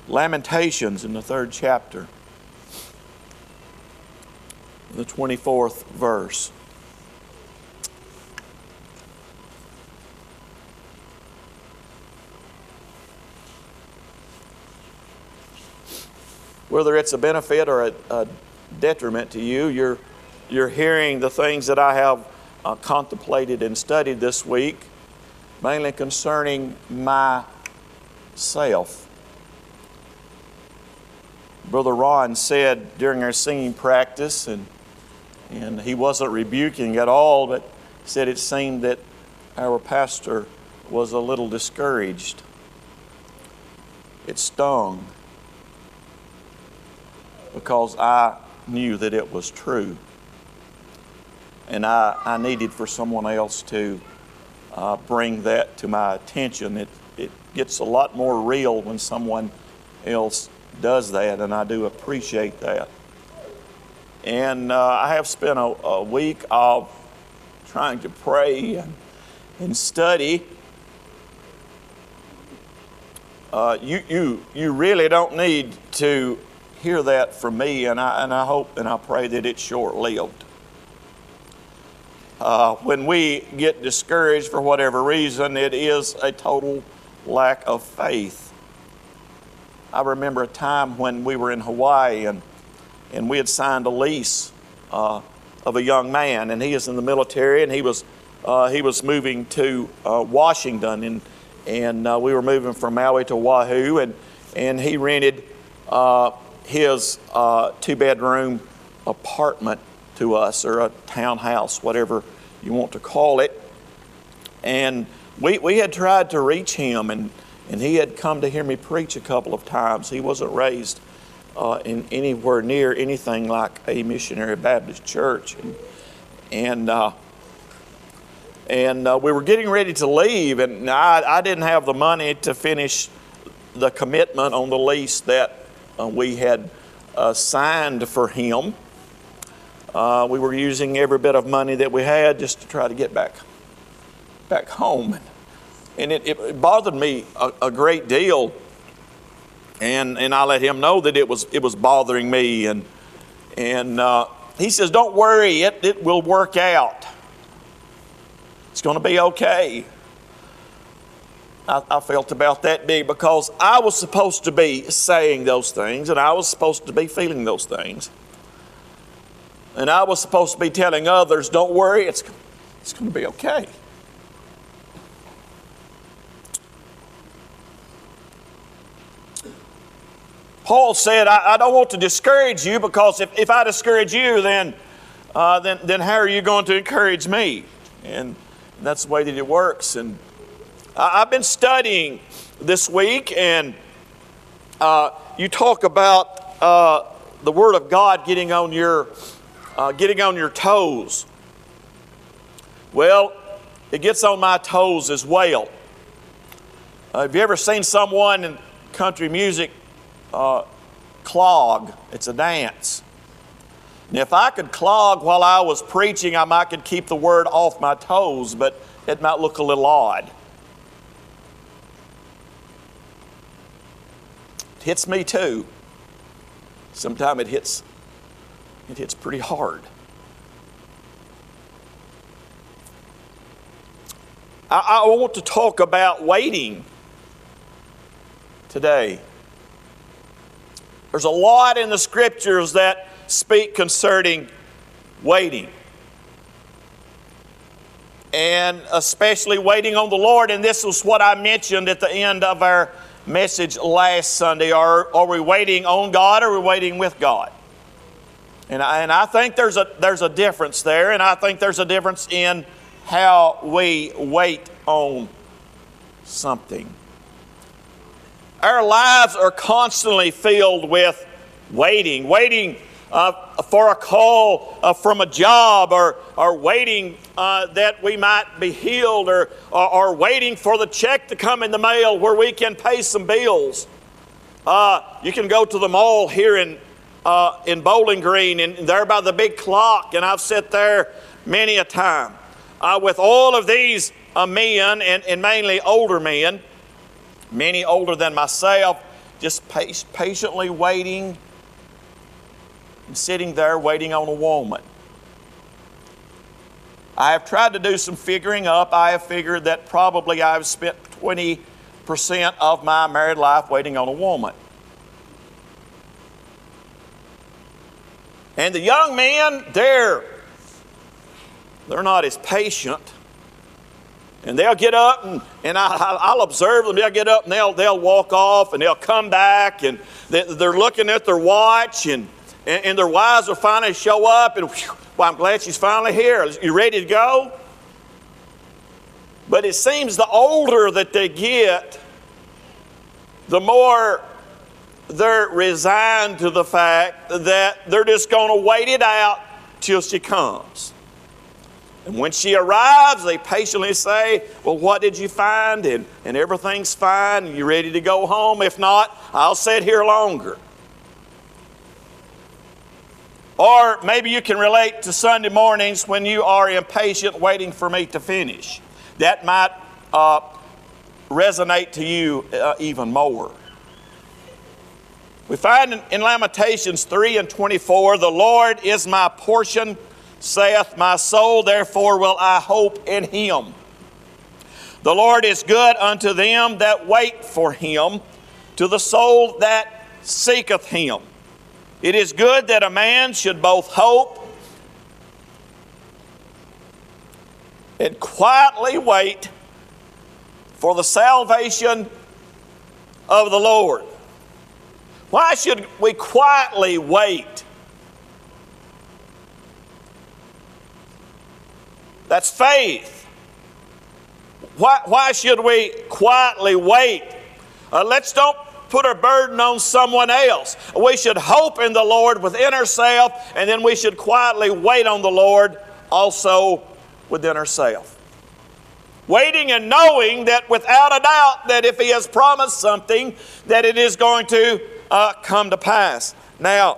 Lamentations in the 3rd chapter, the 24th verse. Whether it's a benefit or a detriment to you, you're hearing the things that I have contemplated and studied this week, mainly concerning myself. Brother Ron said during our singing practice, and he wasn't rebuking at all, but said it seemed that our pastor was a little discouraged. It stung, because I knew that it was true. And I needed for someone else to bring that to my attention. It gets a lot more real when someone else does that, and I do appreciate that. And I have spent a week of trying to pray and study. You really don't need to hear that from me, and I hope and I pray that it's short-lived. When we get discouraged for whatever reason, it is a total lack of faith. I remember a time when we were in Hawaii and we had signed a lease of a young man, and he is in the military, and he was moving to Washington, and we were moving from Maui to Oahu, and he rented his 2-bedroom apartment to us, or a townhouse, whatever you want to call it. And we had tried to reach him, and he had come to hear me preach a couple of times. He wasn't raised in anywhere near anything like a missionary Baptist church. And we were getting ready to leave, and I didn't have the money to finish the commitment on the lease that we had signed for him. We were using every bit of money that we had just to try to get back home. And it bothered me a great deal. And I let him know that it was bothering me. And he says, "Don't worry, it will work out. It's going to be okay." I felt about that big, because I was supposed to be saying those things, and I was supposed to be feeling those things. And I was supposed to be telling others, "Don't worry, it's going to be okay." Paul said, I don't want to discourage you, because if I discourage you, then how are you going to encourage me? And that's the way that it works. And I've been studying this week, and you talk about the Word of God getting on your toes. Well, it gets on my toes as well. Have you ever seen someone in country music clog? It's a dance. And if I could clog while I was preaching, I might could keep the word off my toes, but it might look a little odd. It hits me too. Sometimes it hits pretty hard. I want to talk about waiting today. There's a lot in the Scriptures that speak concerning waiting, and especially waiting on the Lord. And this was what I mentioned at the end of our message last Sunday. Are we waiting on God, or are we waiting with God? And I think there's a difference there, and I think there's a difference in how we wait on something. Our lives are constantly filled with waiting for a call from a job, or waiting that we might be healed, or waiting for the check to come in the mail where we can pay some bills. You can go to the mall here in Bowling Green, and there by the big clock, and I've sat there many a time with all of these men, and mainly older men, many older than myself, just patiently waiting and sitting there waiting on a woman. I have tried to do some figuring up. I have figured that probably I've spent 20% of my married life waiting on a woman. And the young men, they're not as patient. And they'll get up, and I'll observe them. They'll get up, and they'll walk off, and they'll come back, and they're looking at their watch, and their wives will finally show up, and whew, well, I'm glad she's finally here. You ready to go? But it seems the older that they get, the more they're resigned to the fact that they're just going to wait it out till she comes. And when she arrives, they patiently say, well, what did you find? And everything's fine. And you ready to go home? If not, I'll sit here longer. Or maybe you can relate to Sunday mornings when you are impatient waiting for me to finish. That might resonate to you even more. We find in Lamentations 3:24, the Lord is my portion, saith my soul, therefore will I hope in him. The Lord is good unto them that wait for him, to the soul that seeketh him. It is good that a man should both hope and quietly wait for the salvation of the Lord. Why should we quietly wait? That's faith. Why should we quietly wait? Let's don't put our burden on someone else. We should hope in the Lord within ourselves, and then we should quietly wait on the Lord also within ourselves. Waiting and knowing that without a doubt that if he has promised something, that it is going to come to pass. Now,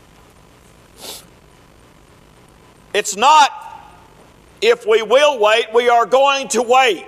it's not if we will wait, we are going to wait.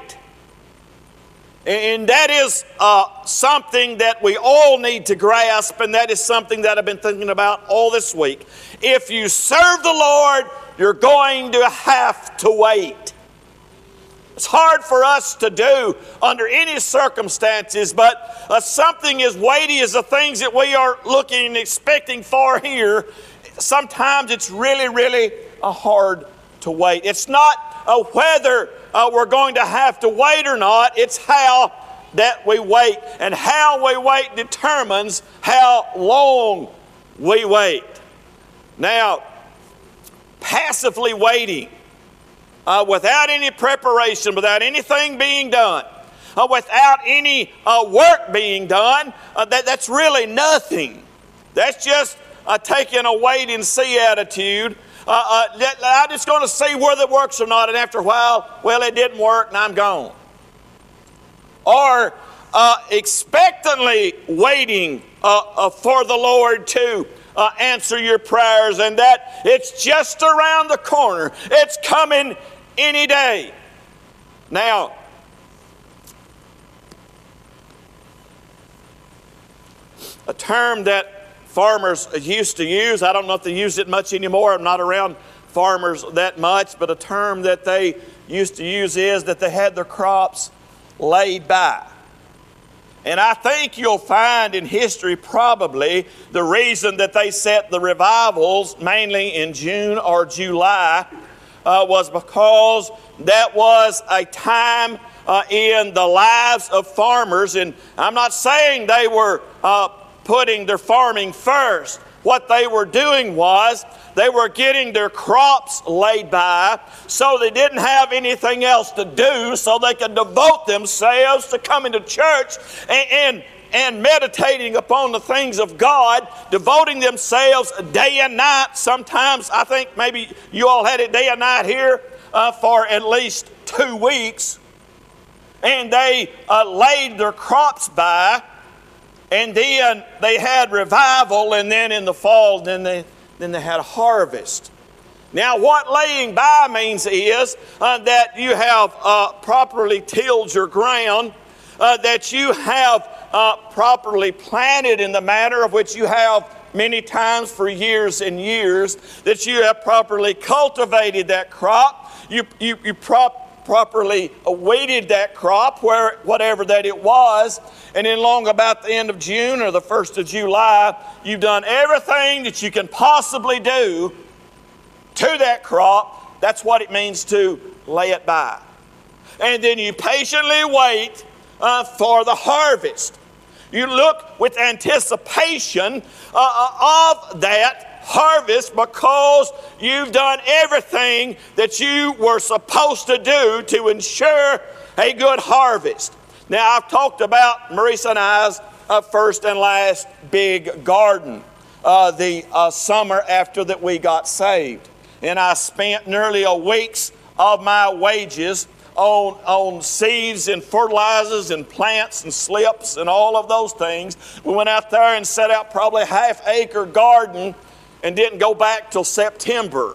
And that is something that we all need to grasp, and that is something that I've been thinking about all this week. If you serve the Lord, you're going to have to wait. It's hard for us to do under any circumstances, but something as weighty as the things that we are looking and expecting for here, sometimes it's really, really hard to wait. It's not whether we're going to have to wait or not, it's how that we wait. And how we wait determines how long we wait. Now, passively waiting, without any preparation, without anything being done, without any work being done, that's really nothing. That's just taking a wait-and-see attitude. I'm just going to see whether it works or not, and after a while, well, it didn't work, and I'm gone. Or expectantly waiting for the Lord to answer your prayers, and that it's just around the corner. It's coming any day. Now, a term that farmers used to use, I don't know if they use it much anymore, I'm not around farmers that much, but a term that they used to use is that they had their crops laid by. And I think you'll find in history probably the reason that they set the revivals mainly in June or July was because that was a time in the lives of farmers. And I'm not saying they were putting their farming first. What they were doing was they were getting their crops laid by so they didn't have anything else to do, so they could devote themselves to coming to church and meditating upon the things of God, devoting themselves day and night. Sometimes I think maybe you all had it day and night here for at least 2 weeks. And they laid their crops by, and then they had revival, and then in the fall, then they had a harvest. Now, what laying by means is that you have properly tilled your ground, that you have properly planted in the manner of which you have many times for years and years, that you have properly cultivated that crop, you properly awaited that crop, whatever that it was, and then long about the end of June or the 1st of July, you've done everything that you can possibly do to that crop. That's what it means to lay it by. And then you patiently wait for the harvest. You look with anticipation of that harvest because you've done everything that you were supposed to do to ensure a good harvest. Now, I've talked about Marisa and I's first and last big garden, the summer after that we got saved. And I spent nearly a week's of my wages on seeds and fertilizers and plants and slips and all of those things. We went out there and set out probably a half-acre garden and didn't go back till September.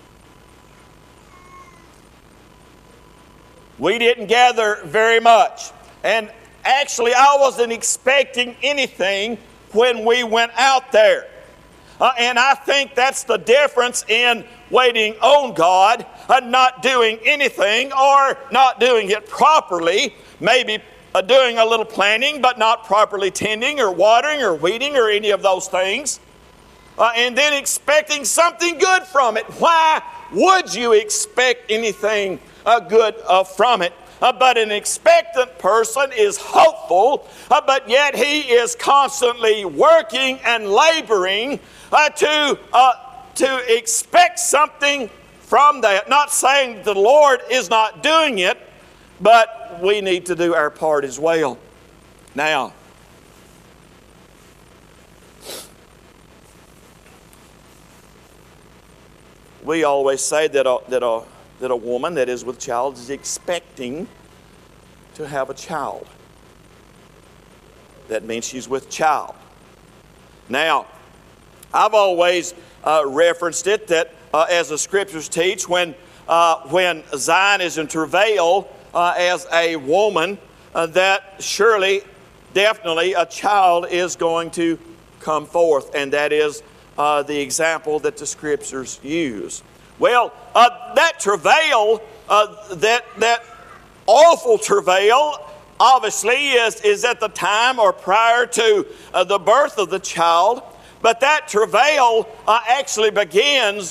We didn't gather very much. And actually, I wasn't expecting anything when we went out there. And I think that's the difference in waiting on God and not doing anything or not doing it properly. Maybe doing a little planting but not properly tending or watering or weeding or any of those things. And then expecting something good from it. Why would you expect anything good from it? But an expectant person is hopeful, but yet he is constantly working and laboring to expect something from that. Not saying the Lord is not doing it, but we need to do our part as well. Now, we always say that a woman that is with child is expecting to have a child. That means she's with child. Now, I've always referenced it that as the Scriptures teach, when Zion is in travail as a woman, that surely, definitely, a child is going to come forth, and that is the example that the Scriptures use. Well, that travail, that awful travail, obviously is at the time or prior to the birth of the child. But that travail actually begins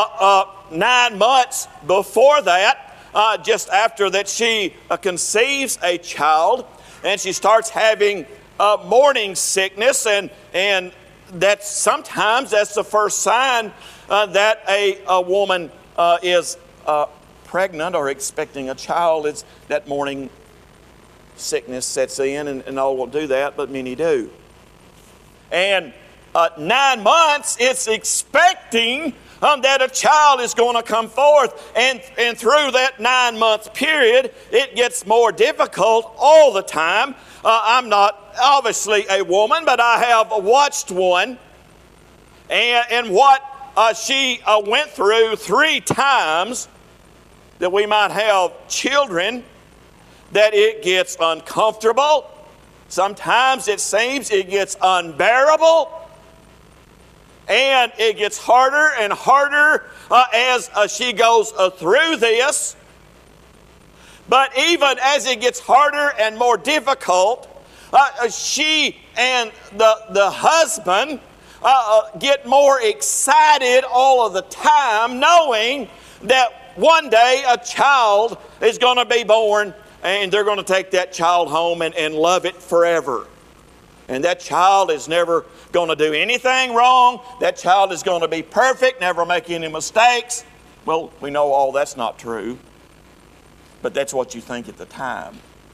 9 months before that, just after that she conceives a child, and she starts having morning sickness, and that's sometimes that's the first sign that a woman is pregnant or expecting a child. It's that morning sickness sets in, and all will do that, but many do. And 9 months, it's expecting that a child is going to come forth. And through that 9-month period, it gets more difficult all the time. I'm not obviously a woman, but I have watched one. And what she went through 3 times that we might have children, that it gets uncomfortable. Sometimes it seems it gets unbearable. And it gets harder and harder as she goes through this. But even as it gets harder and more difficult, she and the husband get more excited all of the time, knowing that one day a child is going to be born, and they're going to take that child home and love it forever. And that child is never going to do anything wrong. That child is going to be perfect, never make any mistakes. Well, we know all that's not true, but that's what you think at the time.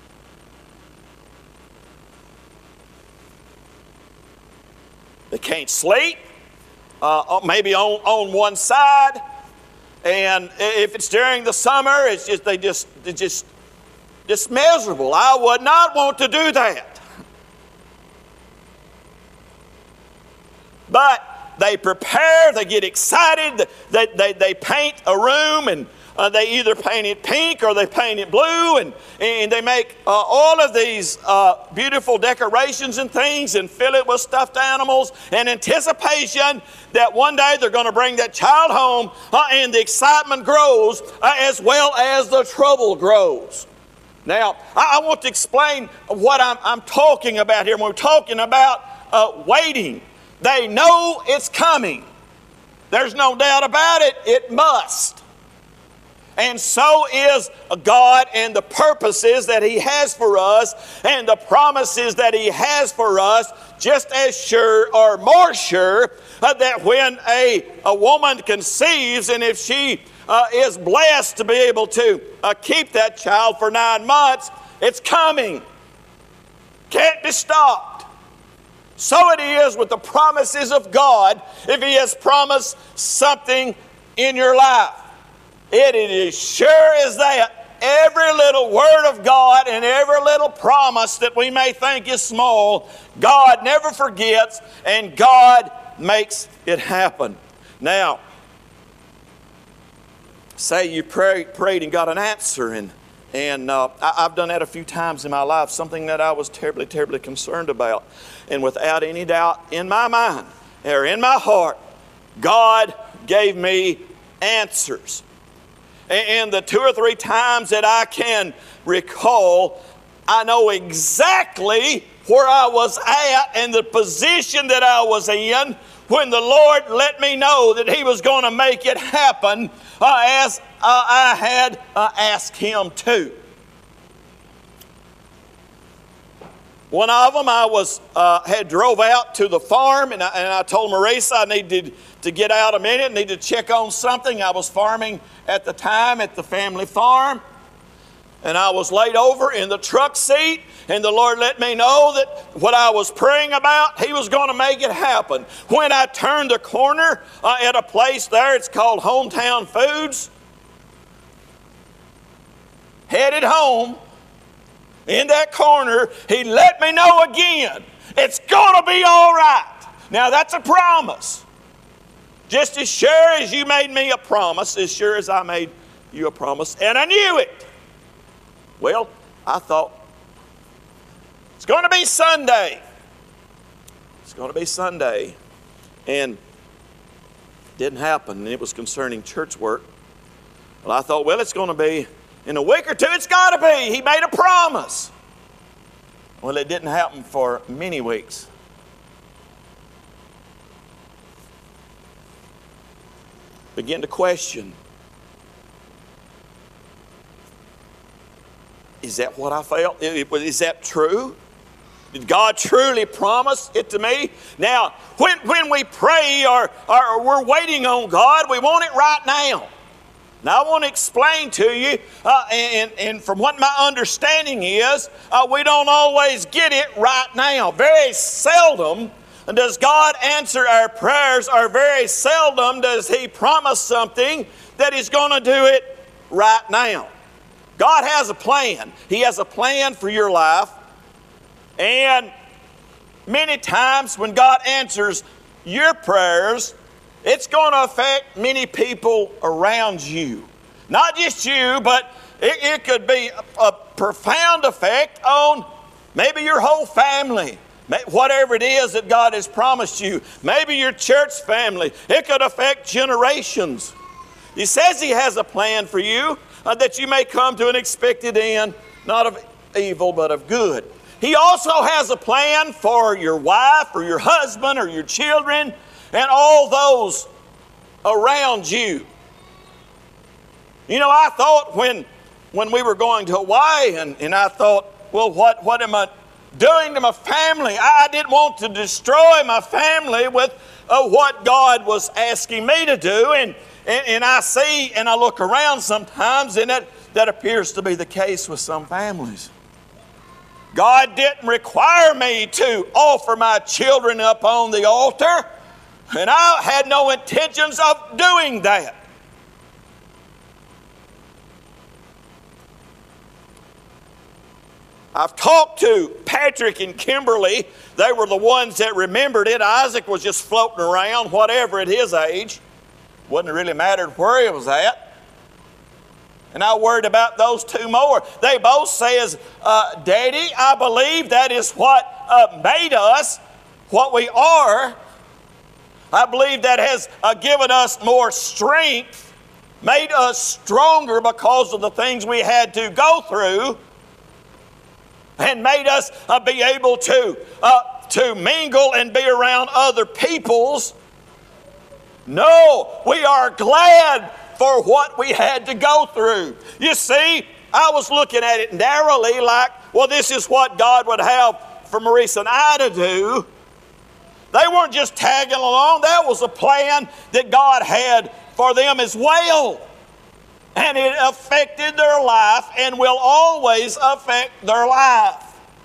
They can't sleep, maybe on one side, and if it's during the summer, it's just miserable. I would not want to do that. But they prepare, they get excited, they paint a room and They either paint it pink or they paint it blue, and they make all of these beautiful decorations and things and fill it with stuffed animals in anticipation that one day they're going to bring that child home, and the excitement grows as well as the trouble grows. Now, I want to explain what I'm talking about here. When we're talking about waiting, they know it's coming. There's no doubt about it. It must. And so is God and the purposes that He has for us and the promises that He has for us, just as sure or more sure that when a woman conceives, and if she is blessed to be able to keep that child for 9 months, it's coming. Can't be stopped. So it is with the promises of God. If He has promised something in your life, it is sure as that. Every little word of God and every little promise that we may think is small, God never forgets, and God makes it happen. Now, say you prayed and got an answer, and I've done that a few times in my life, something that I was terribly, terribly concerned about. And without any doubt in my mind or in my heart, God gave me answers. And the 2 or 3 times that I can recall, I know exactly where I was at and the position that I was in when the Lord let me know that He was going to make it happen as I had asked Him to. One of them, I had drove out to the farm, and I told Marisa I needed to get out a minute, needed to check on something. I was farming at the time at the family farm, and I was laid over in the truck seat, and the Lord let me know that what I was praying about, He was going to make it happen. When I turned the corner at a place there, it's called Hometown Foods, headed home, in that corner, He let me know again, it's going to be all right. Now that's a promise. Just as sure as you made me a promise, as sure as I made you a promise, and I knew it. Well, I thought, it's going to be Sunday. It's going to be Sunday. And it didn't happen, and it was concerning church work. Well, I thought, well, it's going to be in a week or two. It's got to be. He made a promise. Well, it didn't happen for many weeks. Begin to question, is that what I felt? Is that true? Did God truly promise it to me? Now, when we pray or we're waiting on God, we want it right now. Now, I want to explain to you, and from what my understanding is, we don't always get it right now. Very seldom does God answer our prayers, or very seldom does He promise something that He's going to do it right now. God has a plan. He has a plan for your life. And many times when God answers your prayers, it's going to affect many people around you. Not just you, but it could be a profound effect on maybe your whole family. Whatever it is that God has promised you. Maybe your church family. It could affect generations. He says He has a plan for you that you may come to an expected end, not of evil, but of good. He also has a plan for your wife or your husband or your children and all those around you. You know, I thought when we were going to Hawaii, and I thought, well, what am I doing to my family? I didn't want to destroy my family with what God was asking me to do. And I see and I look around sometimes, and that appears to be the case with some families. God didn't require me to offer my children up on the altar, and I had no intentions of doing that. I've talked to Patrick and Kimberly. They were the ones that remembered it. Isaac was just floating around, whatever at his age. Wouldn't really mattered where he was at. And I worried about those two more. They both says, Daddy, I believe that is what made us what we are. I believe that has given us more strength, made us stronger because of the things we had to go through, and made us be able to mingle and be around other peoples. No, we are glad for what we had to go through. You see, I was looking at it narrowly like, well, this is what God would have for Maurice and I to do. They weren't just tagging along. That was a plan that God had for them as well. And it affected their life and will always affect their life.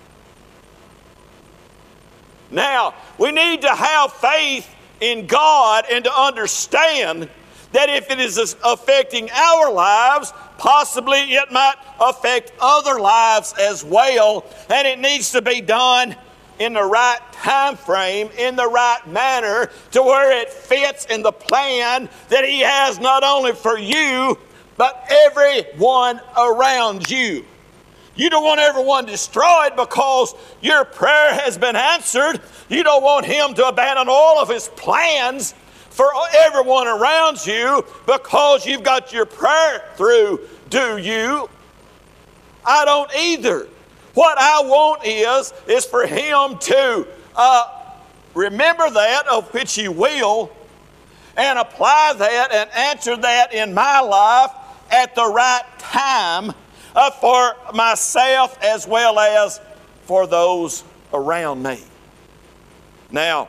Now, we need to have faith in God and to understand that if it is affecting our lives, possibly it might affect other lives as well. And it needs to be done in the right time frame, in the right manner, to where it fits in the plan that He has not only for you, but everyone around you. You don't want everyone destroyed because your prayer has been answered. You don't want Him to abandon all of His plans for everyone around you because you've got your prayer through, do you? I don't either. What I want is for Him to remember that, of which He will, and apply that and answer that in my life at the right time for myself as well as for those around me. Now,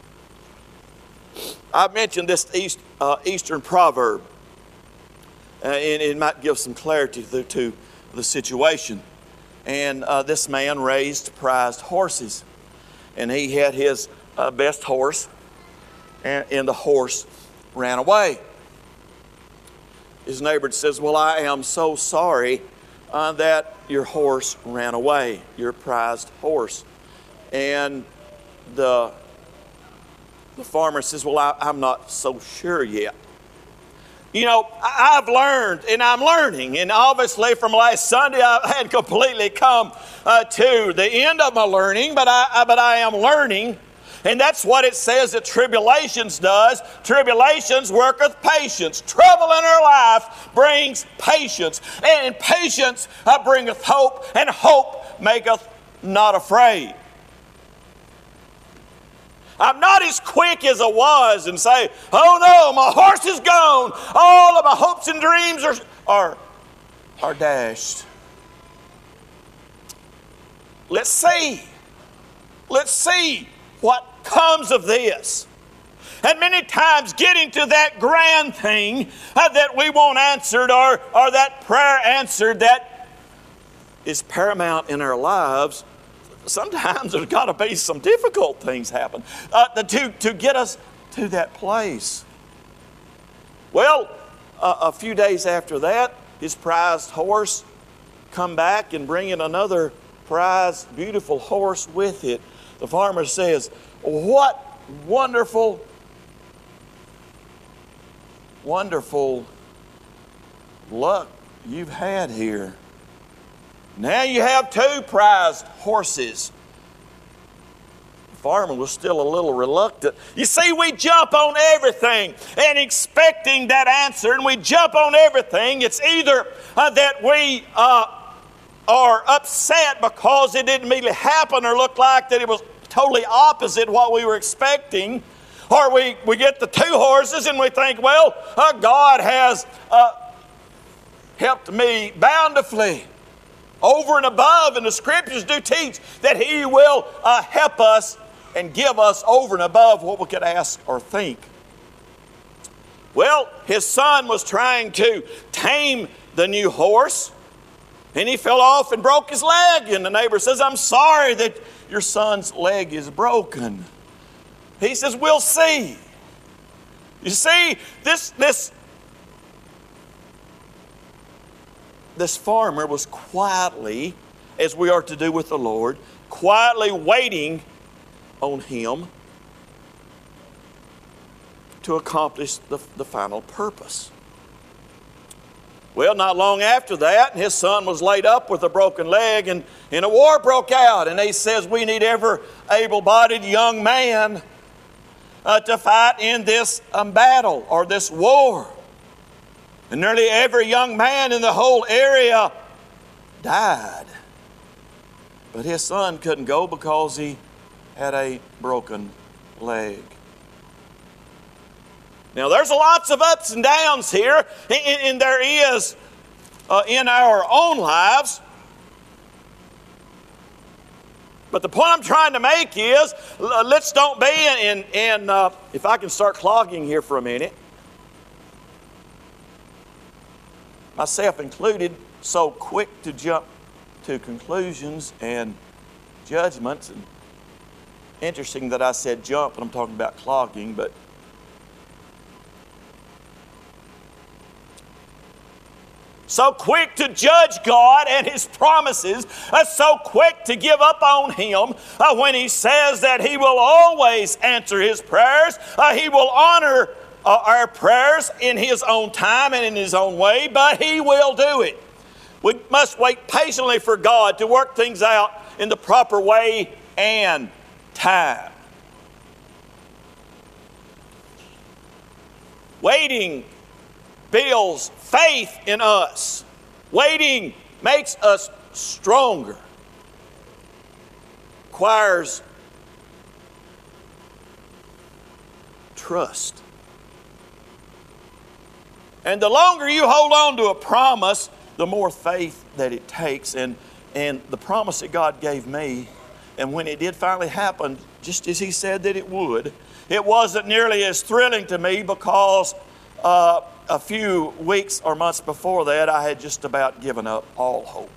I mentioned this Eastern proverb, and it might give some clarity to the situation. And this man raised prized horses, and he had his best horse, and the horse ran away. His neighbor says, well, I am so sorry that your horse ran away, your prized horse. And the farmer says, well, I'm not so sure yet. You know, I've learned, and I'm learning, and obviously from last Sunday I hadn't completely come to the end of my learning, but I am learning, and that's what it says that tribulations does. Tribulations worketh patience. Trouble in our life brings patience, and patience bringeth hope, and hope maketh not afraid. I'm not as quick as I was and say, oh no, my horse is gone. All of my hopes and dreams are dashed. Let's see. Let's see what comes of this. And many times getting to that grand thing that we want answered or that prayer answered that is paramount in our lives, sometimes there's got to be some difficult things happen to get us to that place. Well, a few days after that, his prized horse come back and bring in another prized, beautiful horse with it. The farmer says, what wonderful, wonderful luck you've had here. Now you have two prized horses. The farmer was still a little reluctant. You see, we jump on everything and expecting that answer, and we jump on everything. It's either that we are upset because it didn't immediately happen or look like that it was totally opposite what we were expecting, or we get the two horses and we think, well, God has helped me bountifully. Over and above, and the Scriptures do teach that He will help us and give us over and above what we could ask or think. Well, his son was trying to tame the new horse, and he fell off and broke his leg. And the neighbor says, I'm sorry that your son's leg is broken. He says, we'll see. You see, this farmer was quietly, as we are to do with the Lord, quietly waiting on Him to accomplish the final purpose. Well, not long after that, his son was laid up with a broken leg, and a war broke out. And he says, we need every able-bodied young man to fight in this battle or this war. And nearly every young man in the whole area died. But his son couldn't go because he had a broken leg. Now, there's lots of ups and downs here, and there is in our own lives. But the point I'm trying to make is, let's don't be if I can start clogging here for a minute, myself included, so quick to jump to conclusions and judgments. And interesting that I said jump, and I'm talking about clogging, but so quick to judge God and His promises, so quick to give up on Him when He says that He will always answer His prayers. He will honor our prayers in His own time and in His own way, but He will do it. We must wait patiently for God to work things out in the proper way and time. Waiting builds faith in us. Waiting makes us stronger. Requires trust. And the longer you hold on to a promise, the more faith that it takes. And the promise that God gave me, and when it did finally happen, just as He said that it would, it wasn't nearly as thrilling to me because a few weeks or months before that, I had just about given up all hope.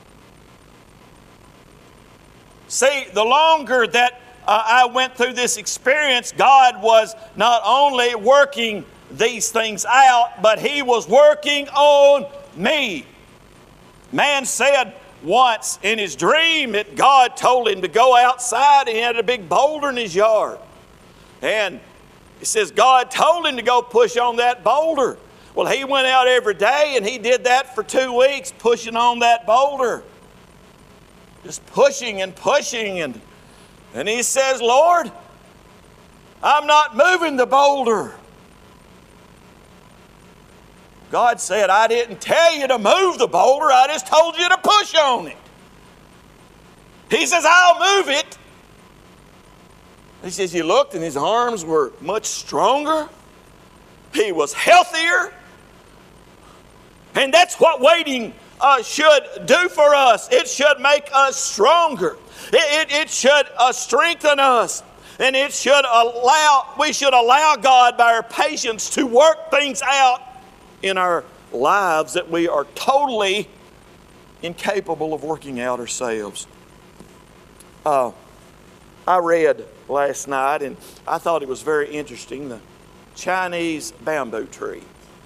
See, the longer that I went through this experience, God was not only working these things out, but He was working on me. Man said once in his dream that God told him to go outside, and he had a big boulder in his yard. And he says God told him to go push on that boulder. Well, he went out every day, and he did that for 2 weeks, pushing on that boulder. Just pushing and pushing. And he says, Lord, I'm not moving the boulder. God said, I didn't tell you to move the boulder. I just told you to push on it. He says, I'll move it. He says, he looked, and his arms were much stronger. He was healthier. And that's what waiting should do for us. It should make us stronger. It should strengthen us. And we should allow God by our patience to work things out in our lives that we are totally incapable of working out ourselves. I read last night, and I thought it was very interesting, the Chinese bamboo tree.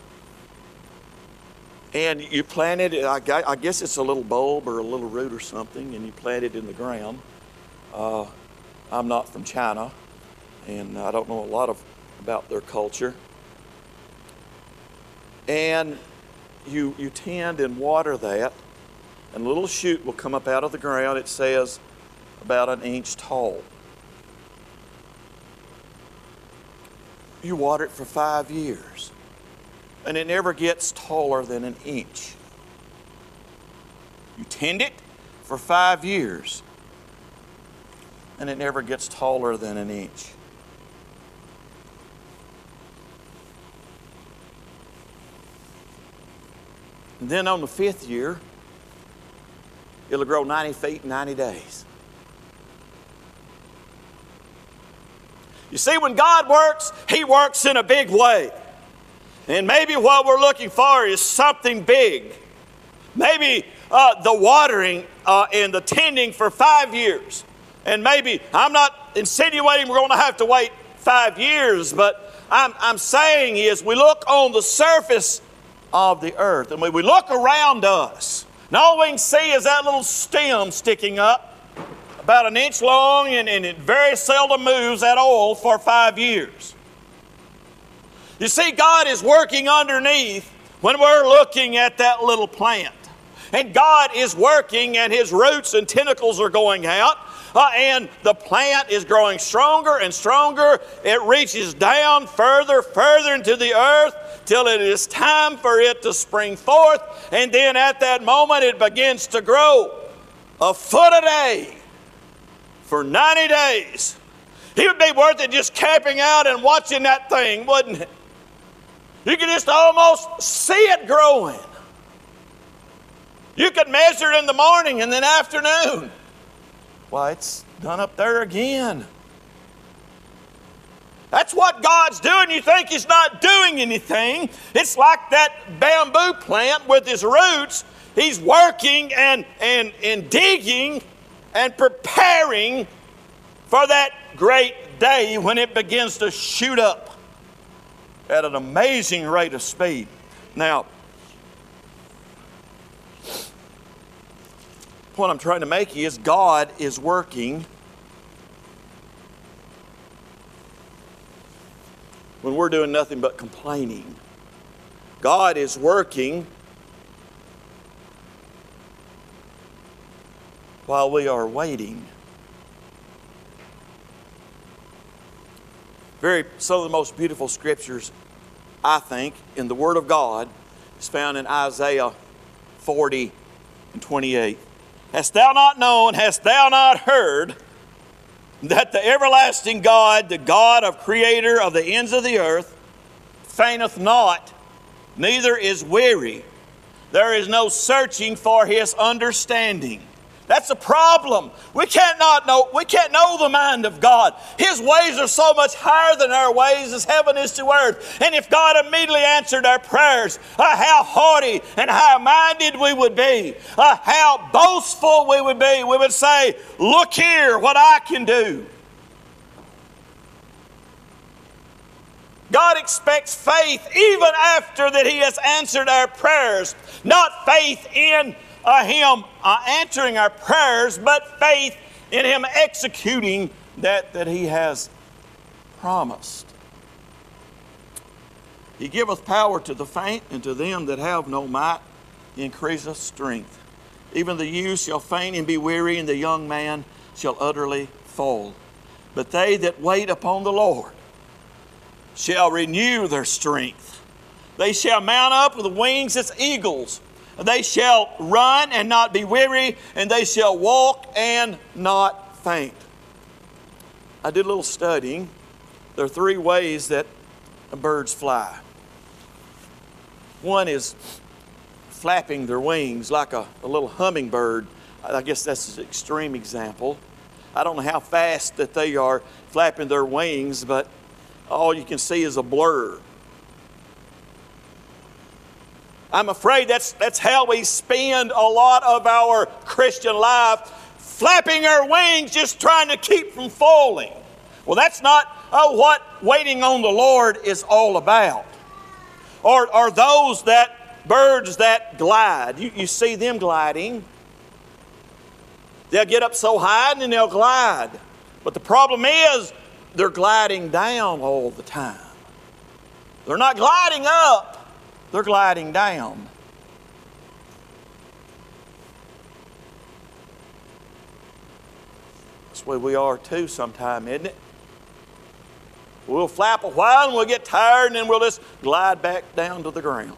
And you plant it, I guess it's a little bulb or a little root or something, and you plant it in the ground. I'm not from China, and I don't know a lot about their culture. And you tend and water that, and a little shoot will come up out of the ground. It says about 1 inch tall. You water it for 5 years, and it never gets taller than 1 inch. You tend it for 5 years, and it never gets taller than 1 inch. And then on the 5th year, it'll grow 90 feet in 90 days. You see, when God works, He works in a big way. And maybe what we're looking for is something big. Maybe the watering and the tending for 5 years. And maybe, I'm not insinuating we're going to have to wait 5 years, but I'm saying is we look on the surface of the earth, and when we look around us, and all we can see is that little stem sticking up about 1 inch long, and it very seldom moves at all for 5 years. You see, God is working underneath when we're looking at that little plant, and God is working and His roots and tentacles are going out, and the plant is growing stronger and stronger. It reaches down further into the earth till it is time for it to spring forth. And then at that moment it begins to grow a foot a day for 90 days. It would be worth it just camping out and watching that thing, wouldn't it? You could just almost see it growing. You could measure it in the morning and then afternoon. Why, it's done up there again. That's what God's doing. You think He's not doing anything. It's like that bamboo plant with his roots. He's working and digging and preparing for that great day when it begins to shoot up at an amazing rate of speed. Now, what I'm trying to make is God is working when we're doing nothing but complaining. God is working while we are waiting. Some of the most beautiful scriptures, I think, in the Word of God is found in Isaiah 40 and 28. Hast thou not known, hast thou not heard, that the everlasting God, the God of creator of the ends of the earth, fainteth not, neither is weary. There is no searching for His understanding. That's a problem. We can't know the mind of God. His ways are so much higher than our ways as heaven is to earth. And if God immediately answered our prayers, how haughty and high-minded we would be, how boastful we would be. We would say, look here what I can do. God expects faith even after that He has answered our prayers. Not faith in Him answering our prayers, but faith in Him executing that He has promised. He giveth power to the faint, and to them that have no might He increaseth strength. Even the youth shall faint and be weary, and the young man shall utterly fall. But they that wait upon the Lord shall renew their strength. They shall mount up with wings as eagles. They shall run and not be weary, and they shall walk and not faint. I did a little studying. There are 3 ways that birds fly. One is flapping their wings like a little hummingbird. I guess that's an extreme example. I don't know how fast that they are flapping their wings, but all you can see is a blur. I'm afraid that's how we spend a lot of our Christian life, flapping our wings, just trying to keep from falling. Well, that's not what waiting on the Lord is all about. Or those birds that glide. You see them gliding. They'll get up so high and then they'll glide. But the problem is they're gliding down all the time. They're not gliding up. They're gliding down. That's the way we are too sometime, isn't it? We'll flap a while and we'll get tired and then we'll just glide back down to the ground.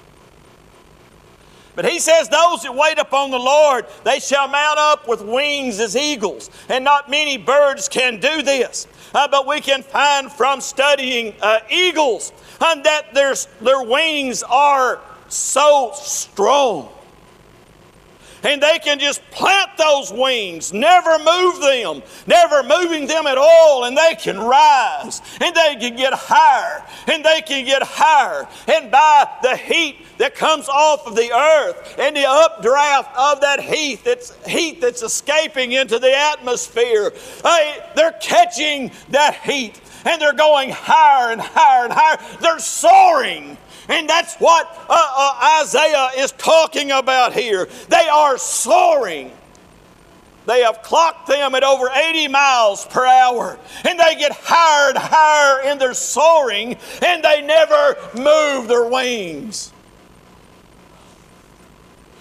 But He says, those that wait upon the Lord, they shall mount up with wings as eagles. And not many birds can do this. But we can find from studying eagles that their wings are so strong. And they can just plant those wings, never move them, never moving them at all. And they can rise, and they can get higher, and they can get higher. And by the heat that comes off of the earth and the updraft of that heat that's escaping into the atmosphere, they're catching that heat, and they're going higher and higher and higher. They're soaring. And that's what Isaiah is talking about here. They are soaring. They have clocked them at over 80 miles per hour. And they get higher and higher in their soaring, and they never move their wings.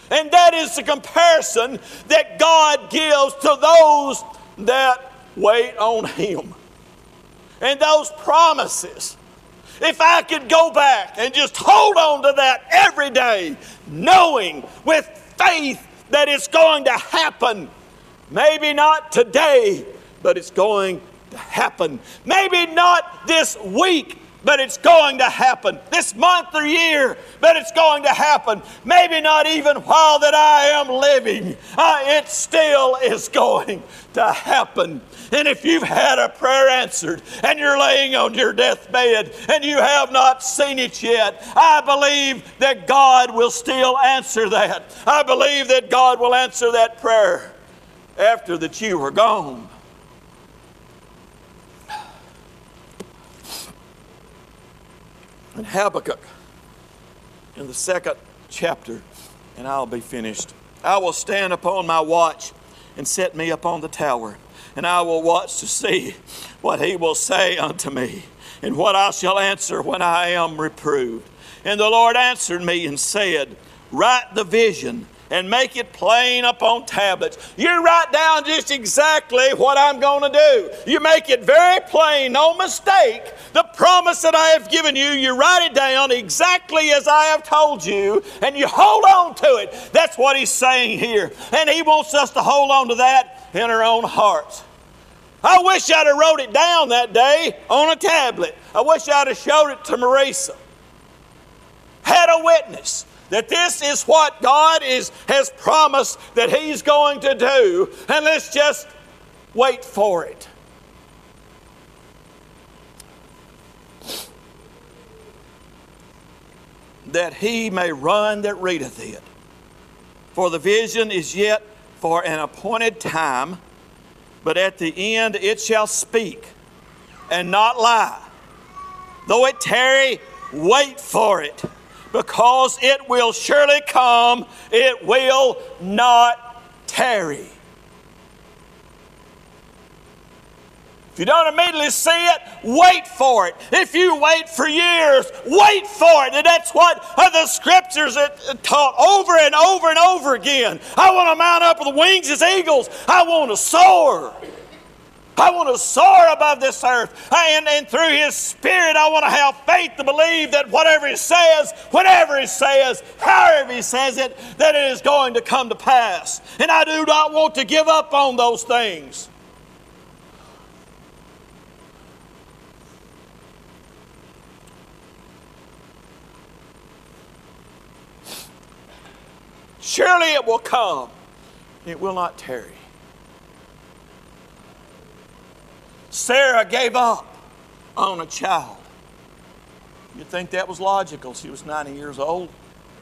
And that is the comparison that God gives to those that wait on Him. And those promises, if I could go back and just hold on to that every day, knowing with faith that it's going to happen. Maybe not today, but it's going to happen. Maybe not this week, but it's going to happen. This month or year, but it's going to happen. Maybe not even while that I am living. It still is going to happen. And if you've had a prayer answered and you're laying on your deathbed and you have not seen it yet, I believe that God will still answer that. I believe that God will answer that prayer after that you are gone. In Habakkuk, in the 2nd chapter, and I'll be finished. I will stand upon my watch and set me upon the tower, and I will watch to see what He will say unto me, and what I shall answer when I am reproved. And the Lord answered me and said, write the vision and make it plain upon tablets. You write down just exactly what I'm going to do. You make it very plain, no mistake. The promise that I have given you, you write it down exactly as I have told you, and you hold on to it. That's what He's saying here. And He wants us to hold on to that in our own hearts. I wish I'd have wrote it down that day on a tablet. I wish I'd have showed it to Marisa. Had a witness that this is what God has promised that He's going to do, and let's just wait for it. That he may run that readeth it. For the vision is yet for an appointed time, but at the end it shall speak and not lie. Though it tarry, wait for it, because it will surely come, it will not tarry. If you don't immediately see it, wait for it. If you wait for years, wait for it. And that's what the Scriptures taught over and over and over again. I want to mount up with wings as eagles. I want to soar. I want to soar above this earth. And through His Spirit, I want to have faith to believe that whatever He says, whenever He says, however He says it, that it is going to come to pass. And I do not want to give up on those things. Surely it will come. It will not tarry. Sarah gave up on a child. You'd think that was logical. She was 90 years old,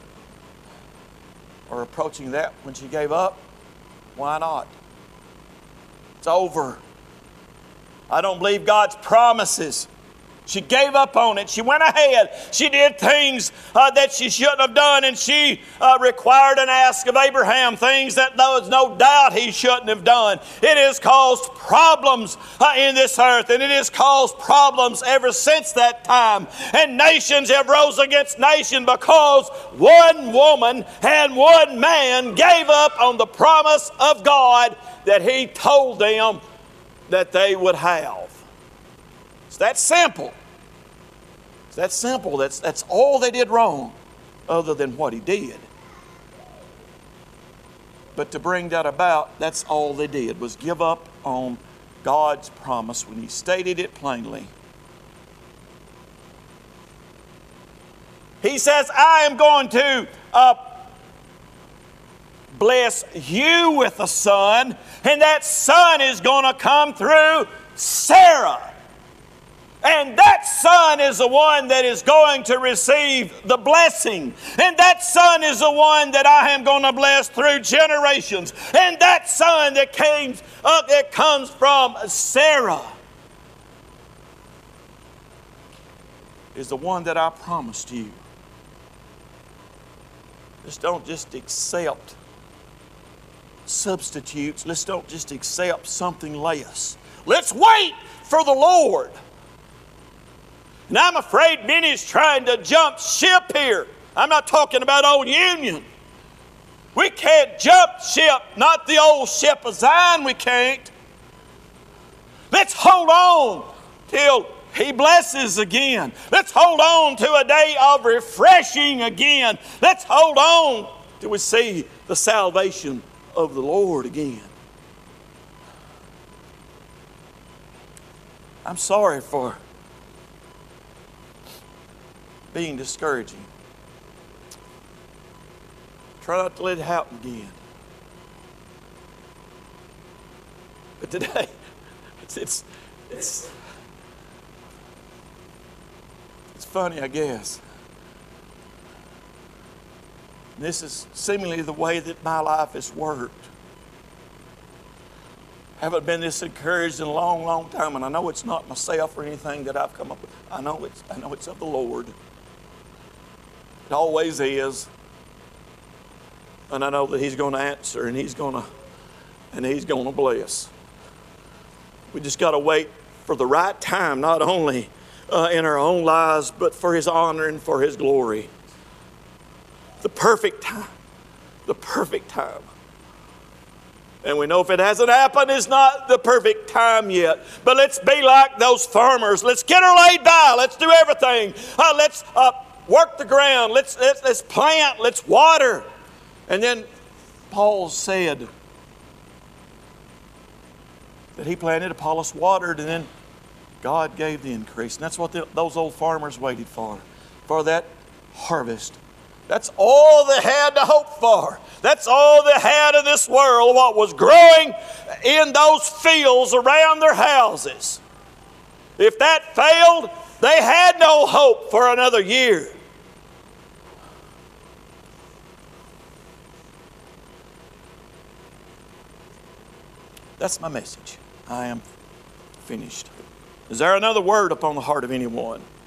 or approaching that when she gave up. Why not? It's over. I don't believe God's promises. She gave up on it. She went ahead. She did things that she shouldn't have done, and she required an ask of Abraham, things that there was no doubt he shouldn't have done. It has caused problems in this earth, and it has caused problems ever since that time. And nations have rose against nation because one woman and one man gave up on the promise of God that He told them that they would have. It's that simple. It's that simple. That's all they did wrong, other than what He did. But to bring that about, that's all they did, was give up on God's promise when He stated it plainly. He says, I am going to bless you with a son, and that son is going to come through Sarah. And that son is the one that is going to receive the blessing. And that son is the one that I am going to bless through generations. And that son that comes from Sarah is the one that I promised you. Let's don't just accept substitutes. Let's don't just accept something less. Let's wait for the Lord. And I'm afraid many is trying to jump ship here. I'm not talking about Old Union. We can't jump ship, not the old ship of Zion, we can't. Let's hold on till He blesses again. Let's hold on to a day of refreshing again. Let's hold on till we see the salvation of the Lord again. I'm sorry for being discouraging. Try not to let it happen again. But today, it's funny, I guess. This is seemingly the way that my life has worked. I haven't been this encouraged in a long, long time, and I know it's not myself or anything that I've come up with. I know it's of the Lord. It always is. And I know that He's going to answer, and He's going to bless. We just got to wait for the right time, not only in our own lives, but for His honor and for His glory. The perfect time. The perfect time. And we know if it hasn't happened, it's not the perfect time yet. But let's be like those farmers. Let's get her laid by. Let's do everything. Let's work the ground. Let's plant. Let's water. And then Paul said that he planted, Apollos watered, and then God gave the increase. And that's what those old farmers waited for that harvest. That's all they had to hope for. That's all they had in this world, what was growing in those fields around their houses. If that failed, they had no hope for another year. That's my message. I am finished. Is there another word upon the heart of anyone?